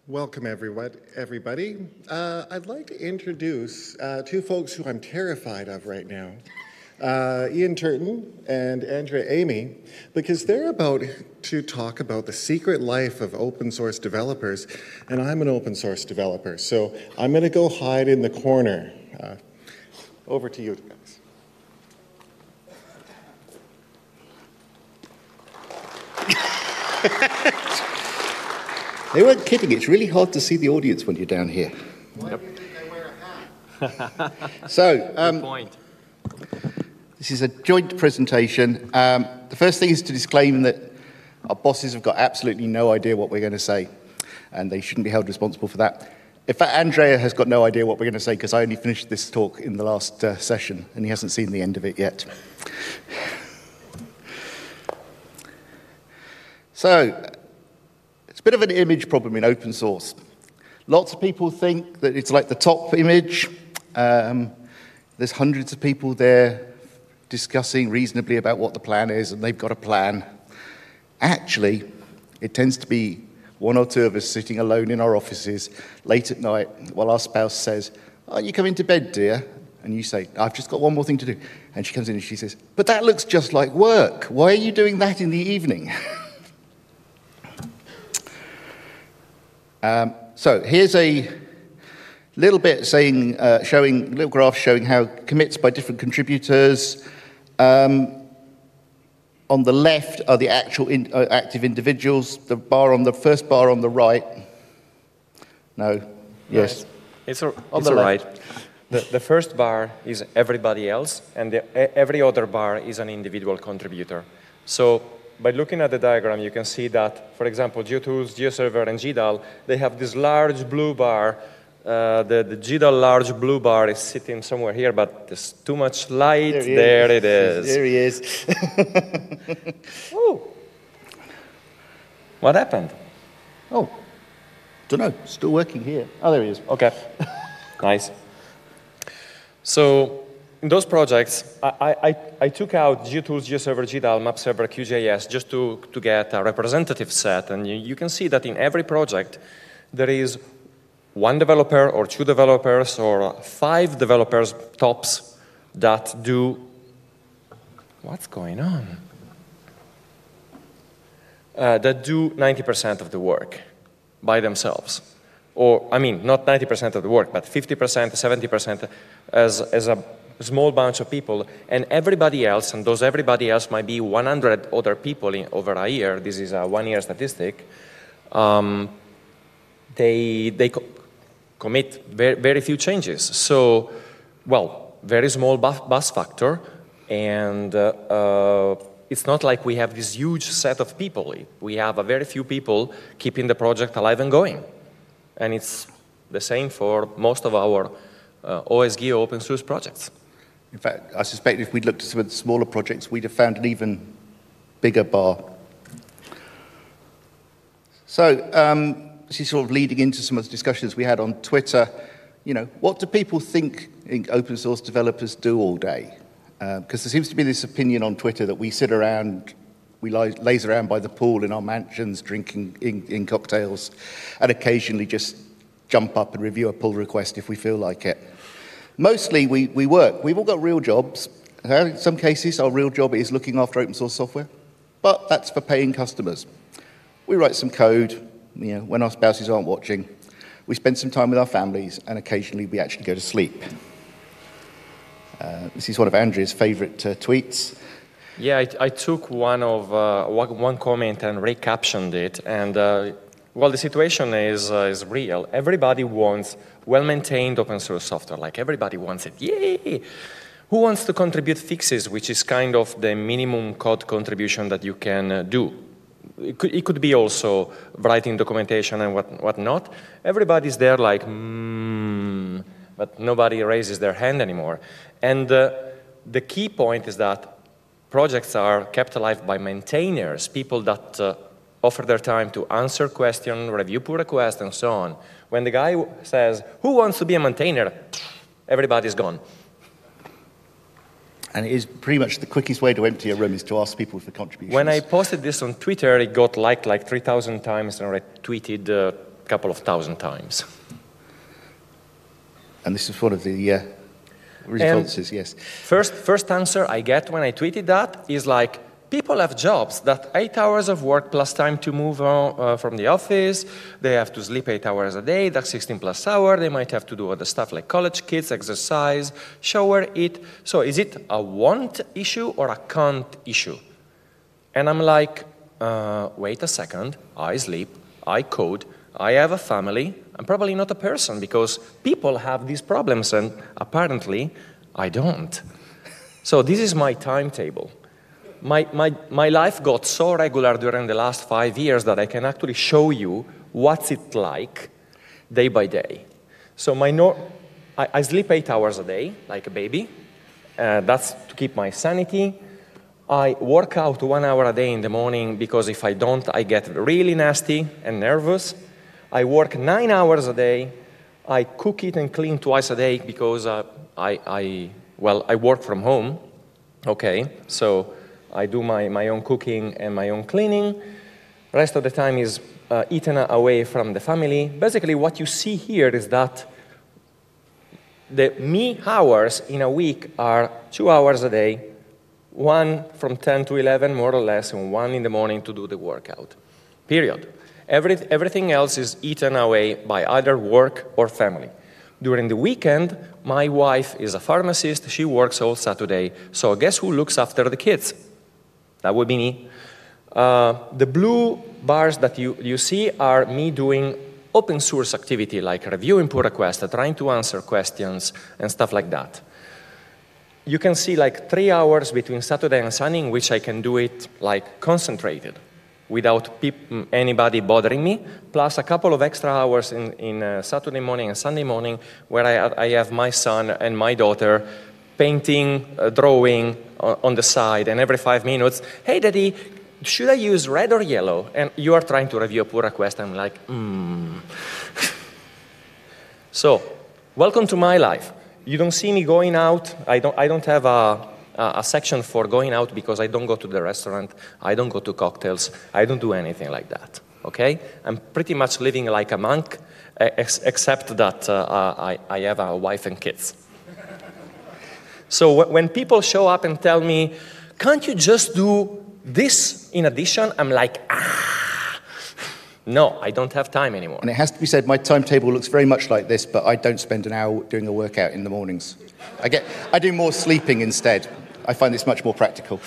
Welcome, everybody. I'd like to introduce two folks who I'm terrified of right now, Ian Turton and Andrea Amy, because they're about to talk about the secret life of open source developers, and I'm an open source developer, so I'm going to go hide in the corner. Over to you guys. They weren't kidding. It's really hard to see the audience when you're down here. Why do you think I wear a hat? So, Good point. this is a joint presentation. The first thing is to disclaim that our bosses have got absolutely no idea what we're going to say, and they shouldn't be held responsible for that. In fact, Andrea has got no idea what we're going to say because I only finished this talk in the last session, and he hasn't seen the end of it yet. So, it's a bit of an image problem in open source. Lots of people think that it's like the top image. There's hundreds of people there discussing reasonably about what the plan is, and they've got a plan. Actually, it tends to be one or two of us sitting alone in our offices late at night while our spouse says, "Aren't you coming to bed, dear?" And you say, "I've just got one more thing to do." And she comes in and she says, "But that looks just like work. Why are you doing that in the evening?" So here's a little bit showing a little graph showing how commits by different contributors. On the left are the actual active individuals. The first bar on the right. No. Yes. It's all right. The first bar is everybody else, and every other bar is an individual contributor. So by looking at the diagram, you can see that, for example, GeoTools, GeoServer, and GDAL, they have this large blue bar. The GDAL large blue bar is sitting somewhere here, but there's too much light. There it is. There he is. Ooh. What happened? Oh, don't know. Still working here. Oh, there he is. Okay. Nice. So in those projects, I took out GeoTools, GeoServer, GDAL, MapServer, QGIS just to get a representative set. And you can see that in every project, there is one developer or two developers or 5 developers tops that do, what's going on? That do 90% of the work by themselves. Or, I mean, not 90% of the work, but 50%, 70% as a small bunch of people, and everybody else, and those everybody else might be 100 other people over a year. This is a one-year statistic. They commit very few changes. So, well, very small bus factor, and it's not like we have this huge set of people. We have a very few people keeping the project alive and going, and it's the same for most of our OSGeo open source projects. In fact, I suspect if we'd looked at some of the smaller projects, we'd have found an even bigger bar. So, this is sort of leading into some of the discussions we had on Twitter. You know, what do people think open source developers do all day? Because there seems to be this opinion on Twitter that we sit around, we laze around by the pool in our mansions drinking in cocktails, and occasionally just jump up and review a pull request if we feel like it. Mostly we work. We've all got real jobs. In some cases, our real job is looking after open source software, but that's for paying customers. We write some code, you know, when our spouses aren't watching. We spend some time with our families, and occasionally we actually go to sleep. This is one of Andrea's favorite tweets. Yeah, I took one comment and recaptioned it, and well, the situation is real. Everybody wants well-maintained open source software. Like, everybody wants it. Yay! Who wants to contribute fixes, which is kind of the minimum code contribution that you can do? It could be also writing documentation and whatnot. Everybody's there like, but nobody raises their hand anymore. And the key point is that projects are kept alive by maintainers, people that offer their time to answer questions, review pull requests, and so on. When the guy says, "Who wants to be a maintainer?" everybody's gone. And it is pretty much the quickest way to empty a room is to ask people for contributions. When I posted this on Twitter, it got liked like 3,000 times and retweeted couple of thousand times. And this is one of the responses, yes. First answer I get when I tweeted that is like, people have jobs that 8 hours of work plus time to move on from the office. They have to sleep 8 hours a day. That's 16 plus hours. They might have to do other stuff like college kids, exercise, shower, eat. So is it a want issue or a can't issue? And I'm like, wait a second. I sleep. I code. I have a family. I'm probably not a person because people have these problems and apparently I don't. So this is my timetable. My life got so regular during the last 5 years that I can actually show you what's it like day by day. So I sleep 8 hours a day, like a baby. That's to keep my sanity. I work out 1 hour a day in the morning because if I don't, I get really nasty and nervous. I work 9 hours a day. I cook, eat, and clean twice a day because I work from home. Okay, so I do my own cooking and my own cleaning. Rest of the time is eaten away from the family. Basically, what you see here is that the me hours in a week are 2 hours a day, one from 10 to 11, more or less, and one in the morning to do the workout. Period. Everything else is eaten away by either work or family. During the weekend, my wife is a pharmacist. She works all Saturday. So guess who looks after the kids? That would be me. The blue bars that you see are me doing open source activity like reviewing pull requests, trying to answer questions and stuff like that. You can see like 3 hours between Saturday and Sunday in which I can do it like concentrated without anybody bothering me, plus a couple of extra hours in Saturday morning and Sunday morning where I have my son and my daughter painting, drawing on the side, and every 5 minutes, hey, Daddy, should I use red or yellow? And you are trying to review a pull request. I'm like, So, welcome to my life. You don't see me going out. I don't have a section for going out because I don't go to the restaurant. I don't go to cocktails. I don't do anything like that. Okay? I'm pretty much living like a monk, except that I have a wife and kids. So when people show up and tell me, can't you just do this in addition? I'm like, no, I don't have time anymore. And it has to be said, my timetable looks very much like this, but I don't spend an hour doing a workout in the mornings. I do more sleeping instead. I find this much more practical.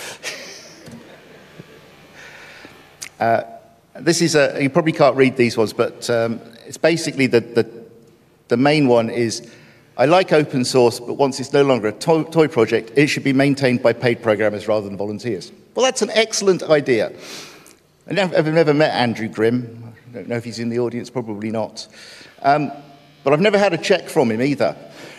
This is you probably can't read these ones, but it's basically the main one is, I like open source, but once it's no longer a toy project, it should be maintained by paid programmers rather than volunteers. Well, that's an excellent idea. I've never met Andrew Grimm. I don't know if he's in the audience, probably not. But I've never had a check from him either.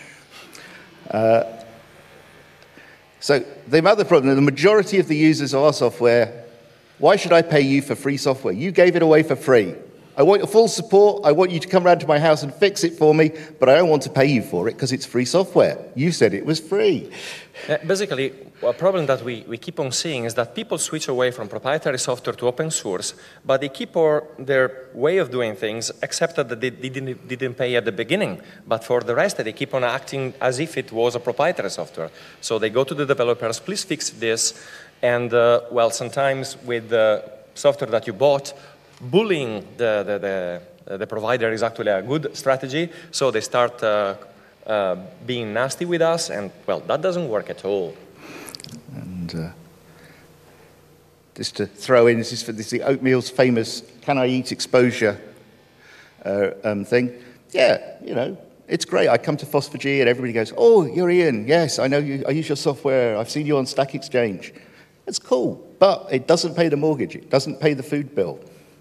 So the other problem, the majority of the users of our software, why should I pay you for free software? You gave it away for free. I want your full support. I want you to come around to my house and fix it for me, but I don't want to pay you for it because it's free software. You said it was free. Basically, a problem that we keep on seeing is that people switch away from proprietary software to open source, but they keep their way of doing things, except that they didn't pay at the beginning. But for the rest, they keep on acting as if it was a proprietary software. So they go to the developers, please fix this, and sometimes with the software that you bought, bullying the provider is actually a good strategy, so they start being nasty with us, and that doesn't work at all. And just to throw in, this is the Oatmeal's famous "Can I Eat Exposure" thing. Yeah, it's great. I come to Phospher-G and everybody goes, "Oh, you're Ian. Yes, I know you. I use your software. I've seen you on Stack Exchange." It's cool, but it doesn't pay the mortgage. It doesn't pay the food bill.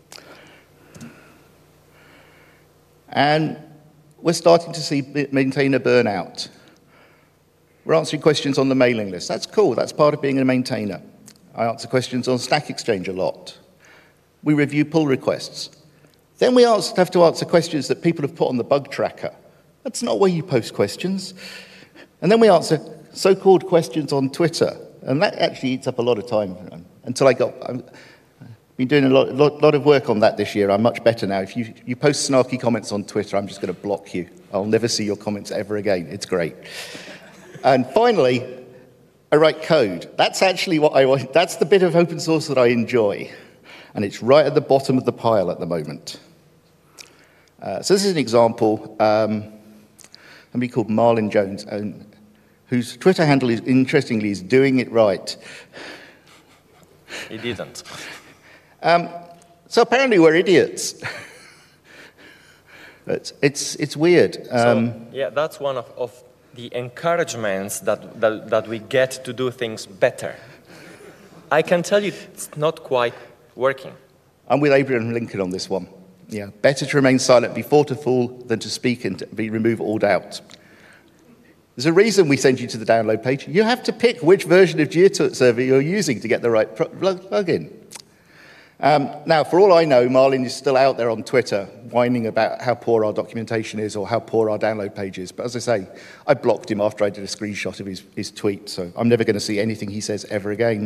And we're starting to see maintainer burnout. We're answering questions on the mailing list. That's cool. That's part of being a maintainer. I answer questions on Stack Exchange a lot. We review pull requests. Then we have to answer questions that people have put on the bug tracker. That's not where you post questions. And then we answer so-called questions on Twitter. And that actually eats up a lot of time until Been doing a lot of work on that this year. I'm much better now. If you post snarky comments on Twitter, I'm just going to block you. I'll never see your comments ever again. It's great. And finally, I write code. That's actually what I want. That's the bit of open source that I enjoy. And it's right at the bottom of the pile at the moment. So this is an example. Somebody called Marlon Jones, whose Twitter handle is, interestingly, is doing it right. He didn't. So apparently we're idiots. It's weird. Yeah, that's one of the encouragements that we get to do things better. I can tell you it's not quite working. I'm with Abraham Lincoln on this one. Yeah, better to remain silent before to fall than to speak and to remove all doubt. There's a reason we send you to the download page. You have to pick which version of GeoServer you're using to get the right plugin. Now, for all I know, Marlon is still out there on Twitter whining about how poor our documentation is or how poor our download page is. But as I say, I blocked him after I did a screenshot of his tweet, so I'm never going to see anything he says ever again.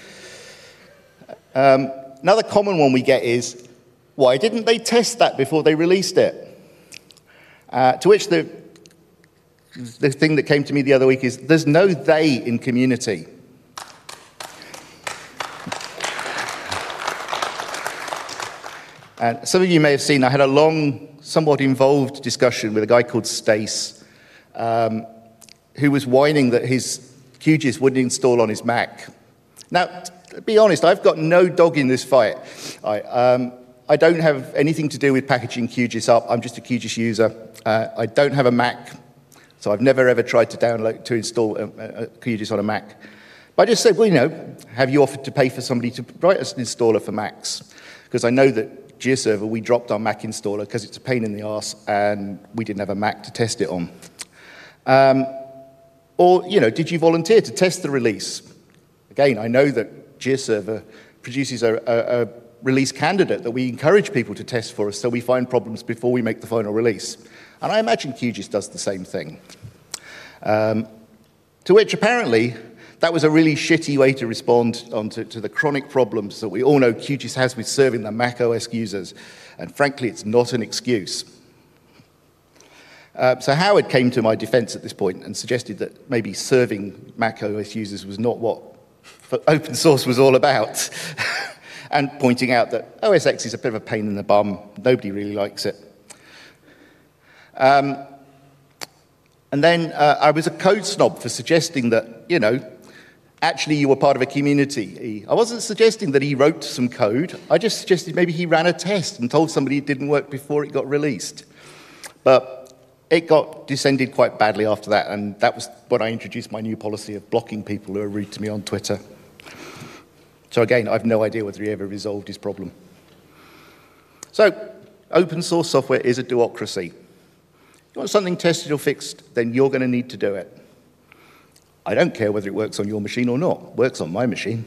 Another common one we get is, why didn't they test that before they released it? To which the thing that came to me the other week is, there's no they in community. And some of you may have seen, I had a long, somewhat involved discussion with a guy called Stace, who was whining that his QGIS wouldn't install on his Mac. Now, to be honest, I've got no dog in this fight. I don't have anything to do with packaging QGIS up. I'm just a QGIS user. I don't have a Mac, so I've never ever tried to install a QGIS on a Mac. But I just said, well, have you offered to pay for somebody to write us an installer for Macs? Because I know that GeoServer, we dropped our Mac installer because it's a pain in the arse and we didn't have a Mac to test it on. Or, did you volunteer to test the release? Again, I know that GeoServer produces a release candidate that we encourage people to test for us so we find problems before we make the final release. And I imagine QGIS does the same thing. To which apparently, that was a really shitty way to respond to the chronic problems that we all know QGIS has with serving the Mac OS users. And frankly, it's not an excuse. So Howard came to my defense at this point and suggested that maybe serving Mac OS users was not what open source was all about. And pointing out that OS X is a bit of a pain in the bum. Nobody really likes it. And then I was a code snob for suggesting that, actually you were part of a community. I wasn't suggesting that he wrote some code. I just suggested maybe he ran a test and told somebody it didn't work before it got released. But it got descended quite badly after that, and that was when I introduced my new policy of blocking people who are rude to me on Twitter. So again, I have no idea whether he ever resolved his problem. So, open source software is a duocracy. You want something tested or fixed, then you're going to need to do it. I don't care whether it works on your machine or not. It works on my machine.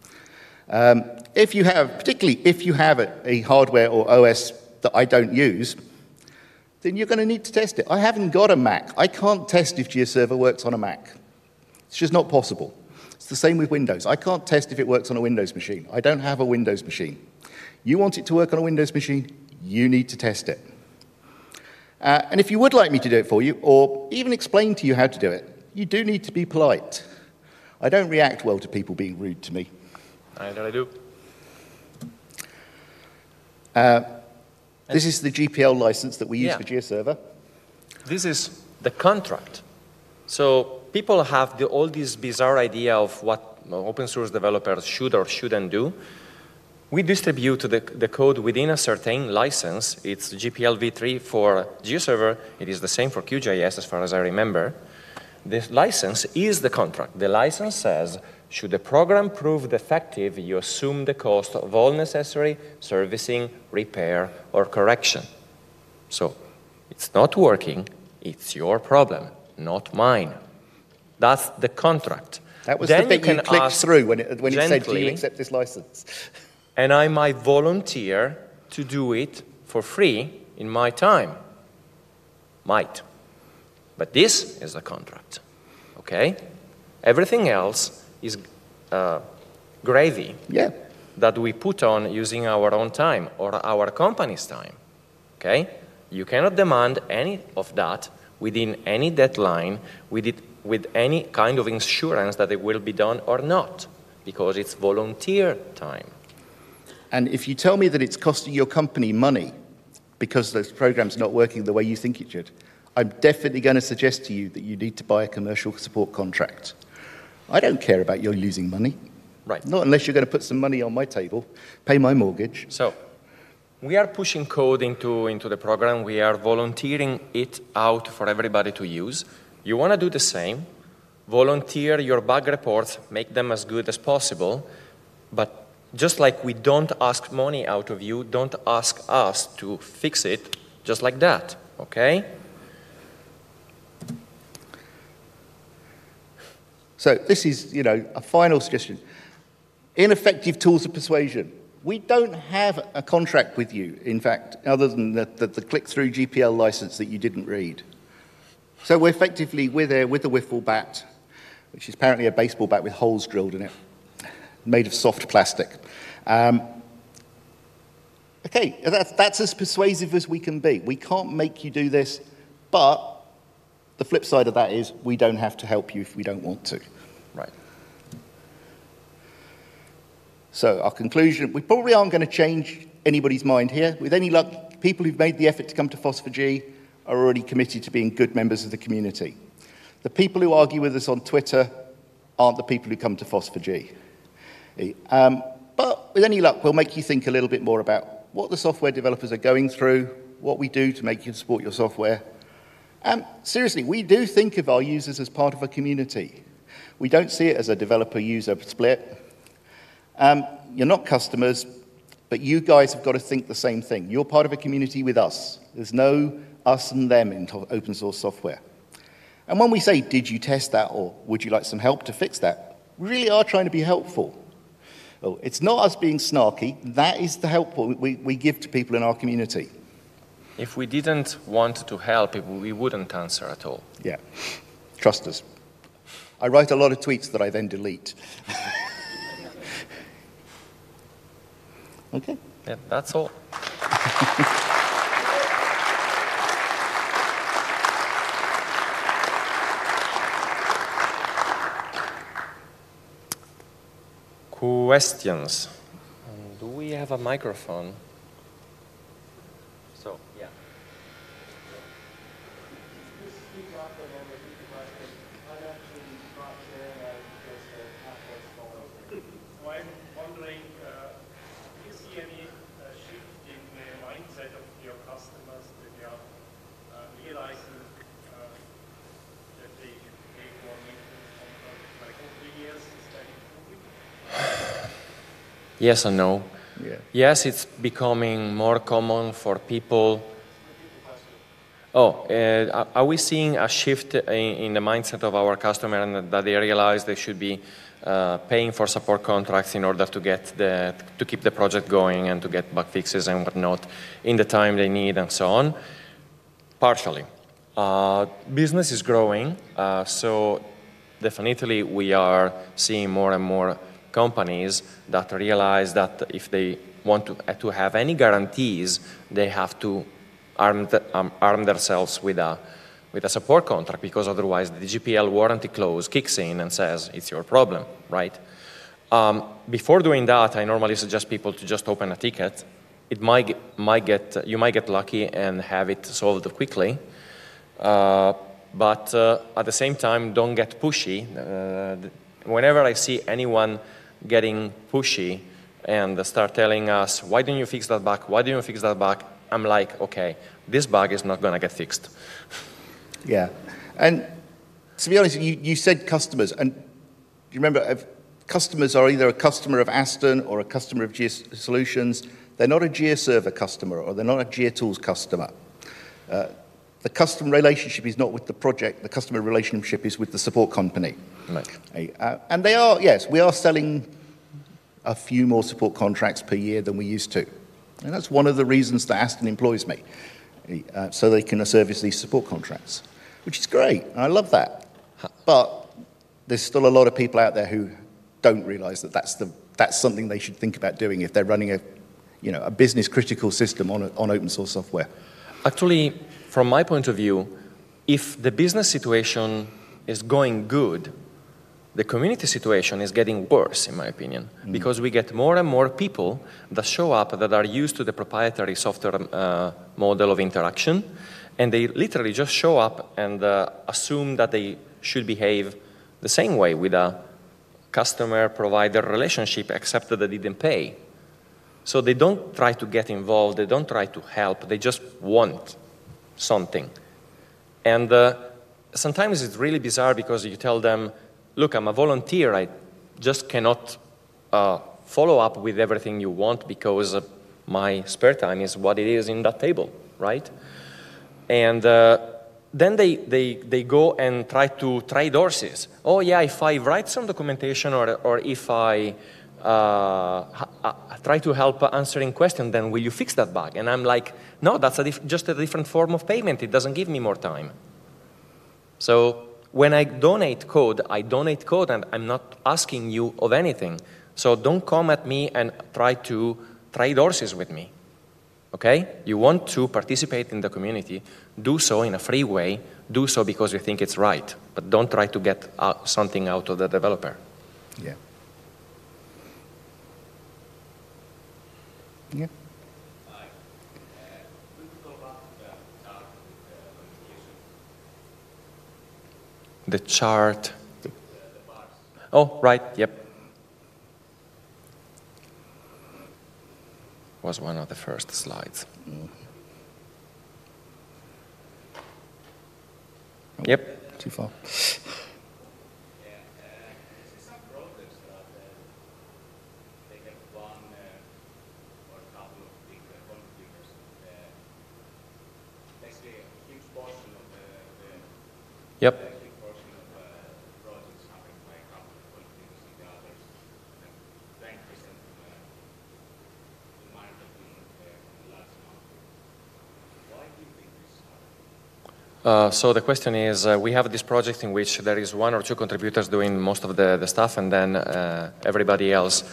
Particularly if you have a hardware or OS that I don't use, then you're going to need to test it. I haven't got a Mac. I can't test if GeoServer works on a Mac. It's just not possible. It's the same with Windows. I can't test if it works on a Windows machine. I don't have a Windows machine. You want it to work on a Windows machine, you need to test it. And if you would like me to do it for you, or even explain to you how to do it, you do need to be polite. I don't react well to people being rude to me. I do. This is the GPL license that we use for GeoServer. This is the contract. So people have all this bizarre idea of what open source developers should or shouldn't do. We distribute the code within a certain license. It's GPL v3 for GeoServer. It is the same for QGIS as far as I remember. The license is the contract. The license says, should the program prove defective, you assume the cost of all necessary servicing, repair, or correction. So it's not working. It's your problem, not mine. That's the contract. That was the bit you clicked through when it said, do you accept this license? And I might volunteer to do it for free in my time. Might. But this is the contract, okay? Everything else is gravy. Yeah. that we put on using our own time or our company's time, okay? You cannot demand any of that within any deadline with any kind of insurance that it will be done or not, because it's volunteer time. And if you tell me that it's costing your company money because the program's not working the way you think it should, I'm definitely going to suggest to you that you need to buy a commercial support contract. I don't care about you losing money. Right. Not unless you're going to put some money on my table, pay my mortgage. So we are pushing code into the program. We are volunteering it out for everybody to use. You want to do the same. Volunteer your bug reports, make them as good as possible. But just like we don't ask money out of you, don't ask us to fix it just like that, okay? So this is, a final suggestion. Ineffective tools of persuasion. We don't have a contract with you, in fact, other than the click-through GPL license that you didn't read. So we're effectively, we're there with the wiffle bat, which is apparently a baseball bat with holes drilled in it, made of soft plastic. Okay, that's as persuasive as we can be. We can't make you do this, but the flip side of that is we don't have to help you if we don't want to. Right. So our conclusion, we probably aren't going to change anybody's mind here. With any luck, people who've made the effort to come to FOSS4G are already committed to being good members of the community. The people who argue with us on Twitter aren't the people who come to FOSS4G. But with any luck, we'll make you think a little bit more about what the software developers are going through, what we do to make you support your software. Seriously, we do think of our users as part of a community. We don't see it as a developer-user split. You're not customers, but you guys have got to think the same thing. You're part of a community with us. There's no us and them in open source software. And when we say, did you test that, or would you like some help to fix that, we really are trying to be helpful. Oh, it's not us being snarky. That is the help we give to people in our community. If we didn't want to help, we wouldn't answer at all. Yeah, trust us. I write a lot of tweets that I then delete. Okay. Yeah, that's all. Questions? Do we have a microphone? So, yeah. So I'm wondering, do you see any shift in the mindset of your customers that they are realizing that they should take more maintenance contracts like over the years instead of improving? Yes and no. Yeah. Yes, it's becoming more common for people. Are we seeing a shift in the mindset of our customer, and that they realize they should be paying for support contracts in order to keep the project going and to get bug fixes and whatnot in the time they need and so on? Partially. Business is growing, so definitely we are seeing more and more companies that realize that if they want to have any guarantees, they have to arm themselves with a support contract, because otherwise the GPL warranty clause kicks in and says it's your problem, right? Before doing that, I normally suggest people to just open a ticket. You might get lucky and have it solved quickly, but at the same time, don't get pushy. Whenever I see anyone getting pushy and start telling us, why don't you fix that bug? Why don't you fix that bug? I'm like, okay, this bug is not going to get fixed. Yeah. And to be honest, you said customers, and you remember, customers are either a customer of Aston or a customer of GeoSolutions. Solutions. They're not a GeoServer customer, or they're not a GeoTools customer. The customer relationship is not with the project. The customer relationship is with the support company. Right. And they are, yes, we are selling a few more support contracts per year than we used to. And that's one of the reasons that Aston employs me, so they can service these support contracts, which is great. And I love that. But there's still a lot of people out there who don't realise that that's something they should think about doing if they're running a business critical system on open source software? Actually, from my point of view, if the business situation is going good, the community situation is getting worse, in my opinion, because we get more and more people that show up that are used to the proprietary software model of interaction, and they literally just show up and assume that they should behave the same way with a customer-provider relationship, except that they didn't pay. So they don't try to get involved, they don't try to help, they just want something. And sometimes it's really bizarre because you tell them, look, I'm a volunteer, I just cannot follow up with everything you want because my spare time is what it is in that table, right? And then they go and try to trade horses. Oh yeah, if I write some documentation or if I try to help answering questions, then will you fix that bug? And I'm like, no, that's just a different form of payment. It doesn't give me more time. So when I donate code, and I'm not asking you of anything. So don't come at me and try to trade horses with me. Okay? You want to participate in the community, do so in a free way, do so because you think it's right, but don't try to get something out of the developer. Yeah. Yeah. The chart. Oh, right, yep. Was one of the first slides. Yep. Too far. Yep. So the question is, we have this project in which there is one or two contributors doing most of the stuff, and then everybody else.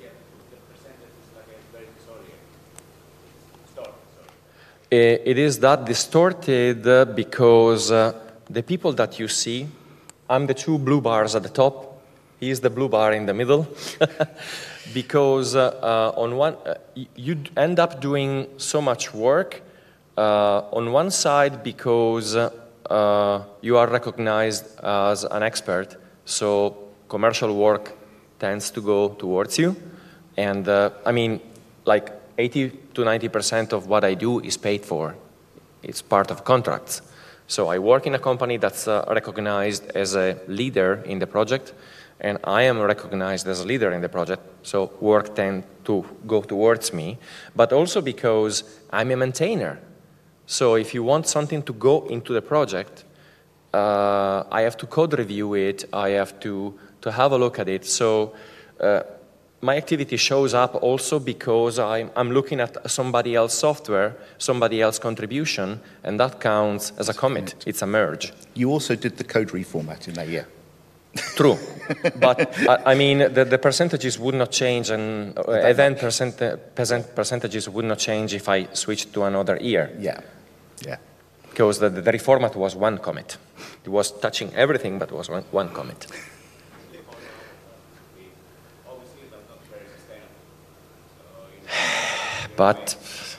It is that distorted because the people that you see, I'm the two blue bars at the top, he is the blue bar in the middle, because on one, you end up doing so much work. On one side, because you are recognized as an expert, so commercial work tends to go towards you. And I mean, like 80 to 90% of what I do is paid for. It's part of contracts. So I work in a company that's recognized as a leader in the project, and I am recognized as a leader in the project, so work tends to go towards me, but also because I'm a maintainer. So if you want something to go into the project, I have to code review it, I have to have a look at it. So my activity shows up also because I'm looking at somebody else's software, somebody else's contribution, and that counts as a commit. It's a merge. You also did the code reformat in that year. True, but I mean the percentages would not change, and event percentages would not change if I switched to another year. Yeah, yeah. Because the reformat was one commit. It was touching everything, but it was one commit. But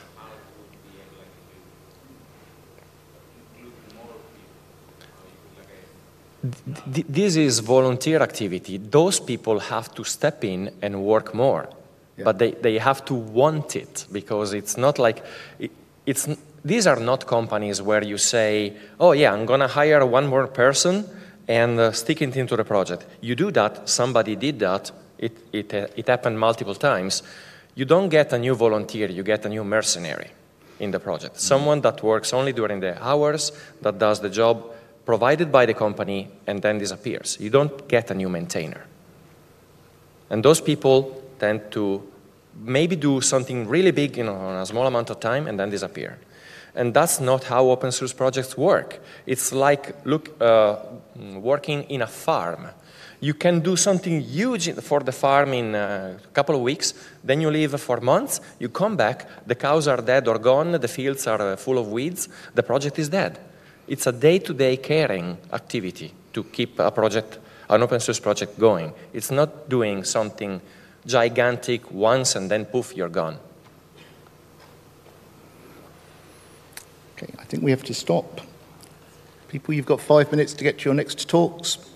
this is volunteer activity. Those people have to step in and work more, but they have to want it, because it's not like these are not companies where you say, oh yeah, I'm gonna hire one more person and stick it into the project. You do that, somebody did that, it happened multiple times. You don't get a new volunteer, you get a new mercenary in the project. Someone that works only during the hours, that does the job provided by the company and then disappears. You don't get a new maintainer. And those people tend to maybe do something really big in a small amount of time and then disappear. And that's not how open source projects work. It's like working in a farm. You can do something huge for the farm in a couple of weeks, then you leave for months, you come back, the cows are dead or gone, the fields are full of weeds, the project is dead. It's a day-to-day caring activity to keep a project, an open source project going. It's not doing something gigantic once and then poof, you're gone. Okay, I think we have to stop. People, you've got 5 minutes to get to your next talks.